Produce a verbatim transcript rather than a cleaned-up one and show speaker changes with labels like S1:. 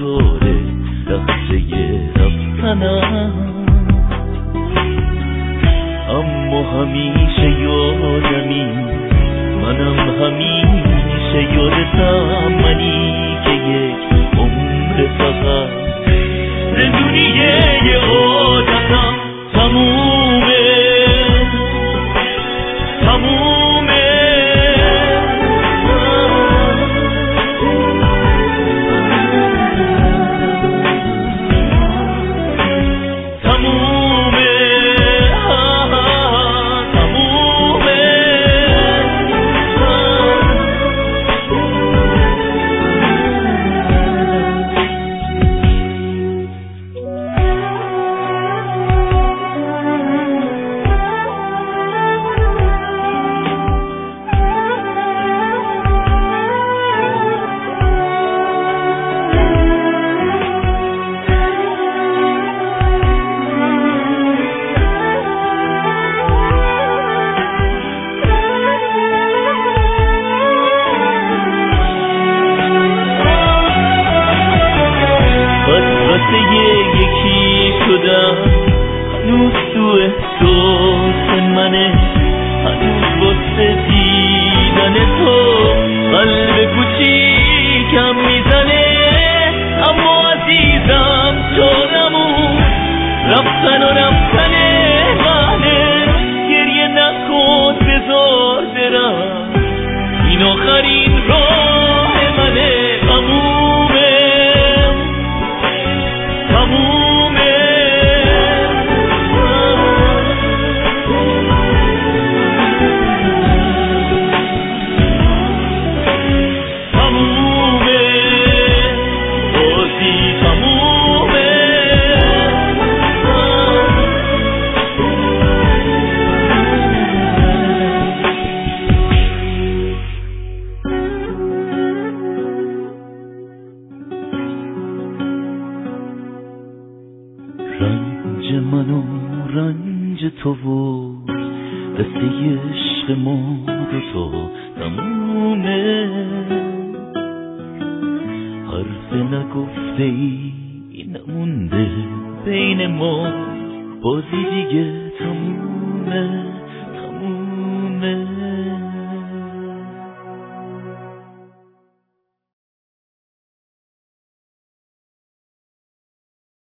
S1: انتظار لحظه رفتنم، اما همیشه یادمی، منم همیشه یادتم، منی که یک عمر فقط زندونیه یه عادتم تمومه تمومه یکی شدم، هنوز تو احساس منه، هنوز واسه دیدن تو قلب کوچیکم میزنه، اما عزیزم تو نمون، رفتن و رفتنه منه، گریه نکن بذار برم، این آخرین راه منه، تمومه تمومه تمومه بازی تمومه رنج من و رنج تو و قصه عشق ما دوتا تمومه، حرف نگفته ای نمونده بین ما، بازی دیگه تمومه.